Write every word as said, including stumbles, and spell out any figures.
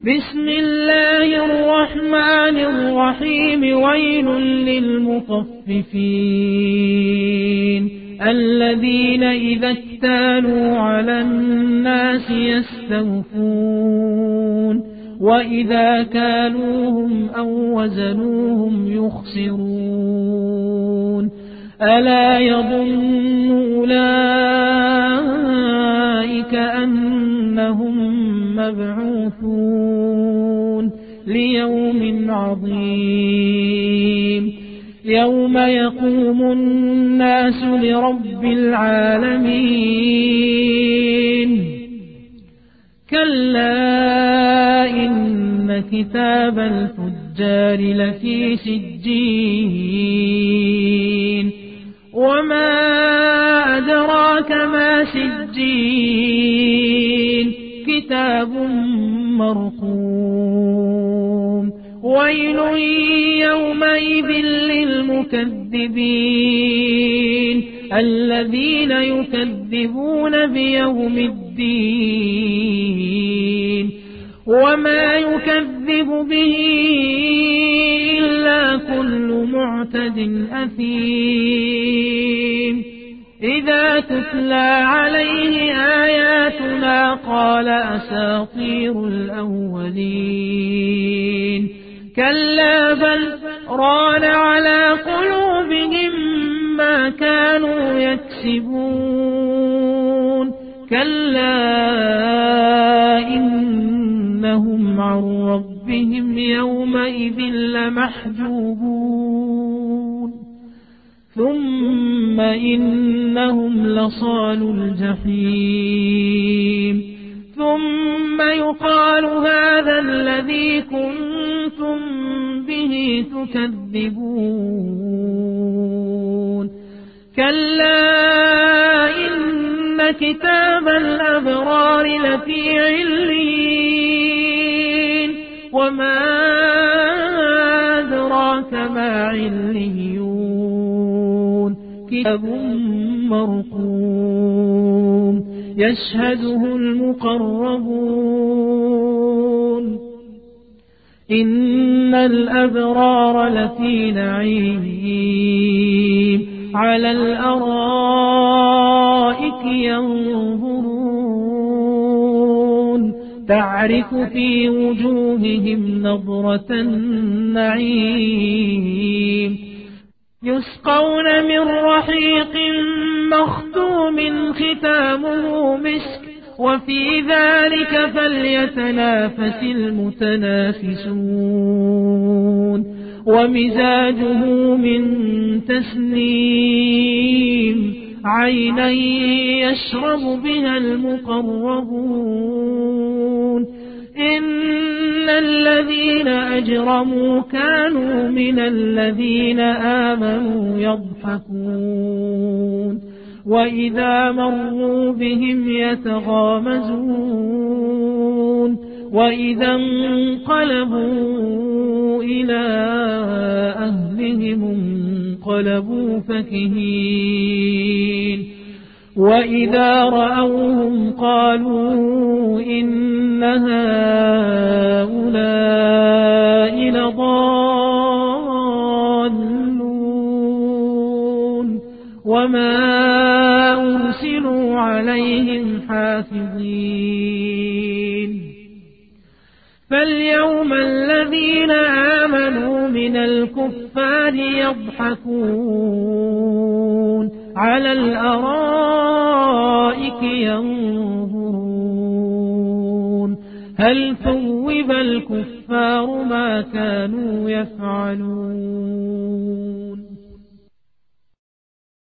بسم الله الرحمن الرحيم. ويل للمطففين الذين إذا اكتالوا على الناس يستوفون وإذا كالوهم أو وزنوهم يخسرون ألا يظن أولئك أنهم مبعوثون ليوم عظيم يوم يقوم الناس لرب العالمين كلا إن كتاب الفجار لفي سجين وما أدراك ما سجين كتاب مرقوم ويل يومئذ للمكذبين الذين يكذبون بيوم الدين وما يكذب به إلا كل معتد أثيم إذا تتلى عليه آياتنا قال أساطير الأولين كلا بل ران على قلوبهم ما كانوا يكسبون كلا إنهم عن ربهم يومئذ لمحجوبون ثم إنهم لصالوا الجحيم ثم يقال هذا الذي كنتم به تكذبون كلا إن كتاب الأبرار لفي عليين وما أدراك ما عليون كتاب مرقوم يشهده المقربون إن الأبرار لفي نعيم على الأرائك ينظرون تعرف في وجوههم نضرة النعيم يسقون من رحيق مختوم ختامه مسك وفي ذلك فليتنافس المتنافسون ومزاجه من تسنيم عينا يشرب بها المقربون إن الذين أجرموا كانوا من الذين آمنوا يضحكون وإذا مروا بهم يتغامزون وإذا انقلبوا إلى أهلهم انقلبوا فكهين وإذا رأوهم قالوا إن هؤلاء لضالون وما أرسلوا عليهم حافظين فاليوم الذين آمنوا من الكفار يضحكون على الأرائك ينظرون هل ثوب الكفار ما كانوا يفعلون